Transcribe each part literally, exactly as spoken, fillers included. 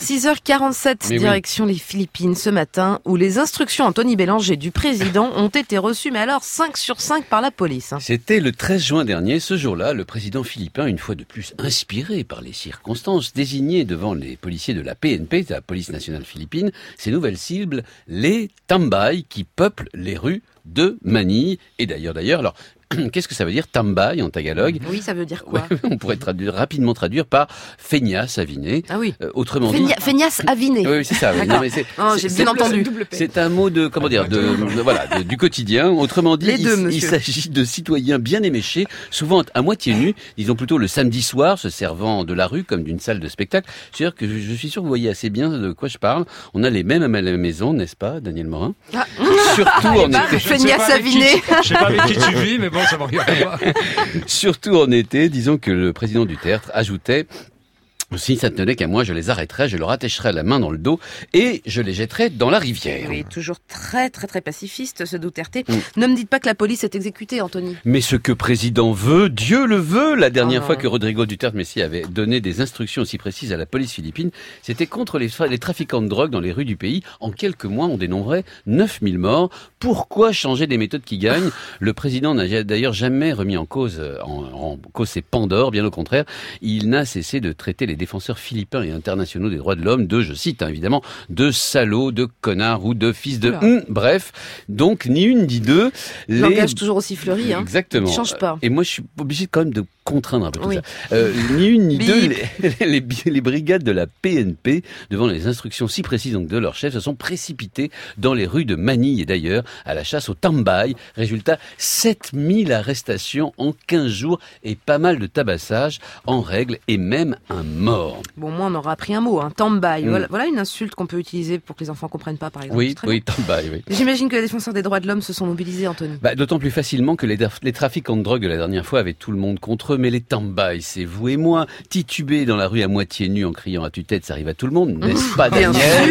six heures quarante-sept, mais direction oui. les Philippines ce matin, où les instructions Anthony Bélanger du président ont été reçues, mais alors cinq sur cinq par la police. Hein. C'était le treize juin dernier. Ce jour-là, le président philippin, une fois de plus inspiré par les circonstances, désignait devant les policiers de la P N P, de la police nationale philippine, ses nouvelles cibles, les tambay qui peuplent les rues de Manille. Et d'ailleurs, d'ailleurs, alors, qu'est-ce que ça veut dire tambay en tagalog? Oui, ça veut dire quoi? Ouais, on pourrait traduire, rapidement traduire par feignasse aviné. Ah oui. Euh, autrement Feigna, dit. Feignasse aviné. Oui, oui, c'est ça. Oui. Non, mais c'est, oh, j'ai c'est, bien c'est, entendu. C'est un mot de, comment dire, de, de voilà, de, du quotidien. Autrement dit, Les deux, il, il s'agit de citoyens bien éméchés, souvent à moitié nus, disons plutôt le samedi soir, se servant de la rue comme d'une salle de spectacle. C'est-à-dire que je, je suis sûr que vous voyez assez bien de quoi je parle. On a les mêmes à la maison, n'est-ce pas, Daniel Morin? Ah. Surtout en été. Feignasse aviné. Je sais pas avec qui tu vis, mais bon, ça va regarder. Surtout en été, disons que le président Duterte ajoutait: si ça ne tenait qu'à moi, je les arrêterais, je leur attacherais la main dans le dos et je les jetterais dans la rivière. Oui, toujours très très très pacifiste ce Duterte. Mm. Ne me dites pas que la police est exécutée, Anthony. Mais ce que président veut, Dieu le veut. La dernière oh fois que Rodrigo Duterte Messi avait donné des instructions aussi précises à la police philippine, c'était contre les, les trafiquants de drogue dans les rues du pays. En quelques mois, on dénombrait neuf mille morts. Pourquoi changer des méthodes qui gagnent? Le président n'a d'ailleurs jamais remis en cause, en, en cause ses Pandores, bien au contraire. Il n'a cessé de traiter les défenseurs philippins et internationaux des droits de l'homme de, je cite hein, évidemment, de salauds, de connards ou de fils de... Hum, bref, donc ni une ni deux. Les... Langage toujours aussi fleuri. Hein. Exactement. Il ne change pas. Et moi, je suis obligé quand même de contraindre un peu tout oui. ça. Euh, ni une ni deux, les, les, les brigades de la P N P, devant les instructions si précises donc, de leur chef, se sont précipitées dans les rues de Manille et d'ailleurs à la chasse au tambay. Résultat, sept mille arrestations en quinze jours et pas mal de tabassage en règle et même un mort. Bon, moi, on aura appris un mot, un tambay. Mm. Voilà, voilà une insulte qu'on peut utiliser pour que les enfants comprennent pas, par exemple. Oui, oui, tambay, oui. J'imagine que les défenseurs des droits de l'homme se sont mobilisés, Anthony. Bah, d'autant plus facilement que les, les trafiquants de drogue de la dernière fois avaient tout le monde contre eux, mais les tambay, c'est vous et moi, titubés dans la rue à moitié nus en criant à tue-tête, ça arrive à tout le monde, n'est-ce pas, Daniel? Bien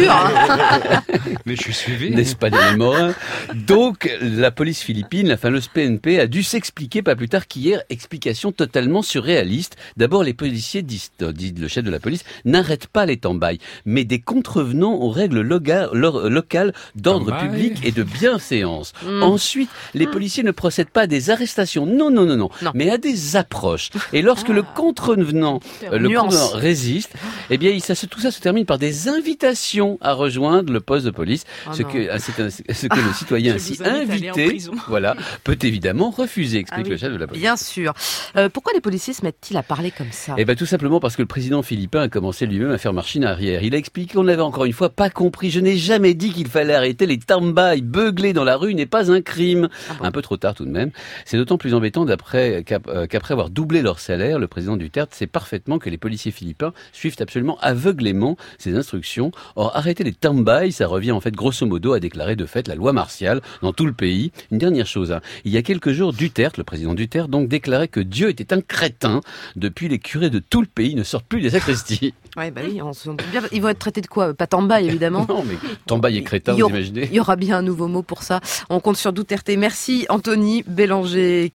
sûr. Mais je suis suivi. N'est-ce pas, Daniel Morin? Donc, la police philippine, la fameuse P N P, a dû s'expliquer pas plus tard qu'hier, explication totalement surréaliste. D'abord, les policiers, dit, dit le chef de la police, n'arrêtent pas les tambay, mais des contrevenants aux règles loga, lo, locales d'ordre tambay. Public et de bienséance. Mmh. Ensuite, les policiers ne procèdent pas à des arrestations, non, non, non, non, non. mais à des approches. Et lorsque ah. le contrevenant, euh, le contrevenant résiste, eh bien, ça, tout ça se termine par des invitations à rejoindre le poste de police, oh ce, que, c'est un, ce que le citoyen ainsi invité, voilà, peut évidemment refuser, explique ah oui. le chef de la police. Bien sûr. Euh, pourquoi les policiers se mettent-ils à parler comme ça? Eh bien, tout simplement parce que le président philippin a commencé lui-même à faire machine arrière. Il a expliqué qu'on n'avait encore une fois pas compris. Je n'ai jamais dit qu'il fallait arrêter les tambay. Beugler dans la rue n'est pas un crime. Ah bon. Un peu trop tard tout de même. C'est d'autant plus embêtant d'après, qu'après avoir doublé leur salaire, le président Duterte sait parfaitement que les policiers philippins suivent absolument aveuglément ses instructions. Or, arrêter les tambay, ça revient en fait grosso modo à déclarer de fait la loi martiale dans tout le pays. Une dernière chose, hein. Il y a quelques jours, Duterte, le président Duterte, donc déclarait que Dieu était un crétin. Depuis, les curés de tout le pays ne sortent plus des sacristies. Ouais, bah oui, on se sent bien. Ils vont être traités de quoi? Pas tambay, évidemment. Non, mais tambay et crétin, vous imaginez? Il y aura bien un nouveau mot pour ça. On compte sur Duterte. Merci, Anthony Bélanger.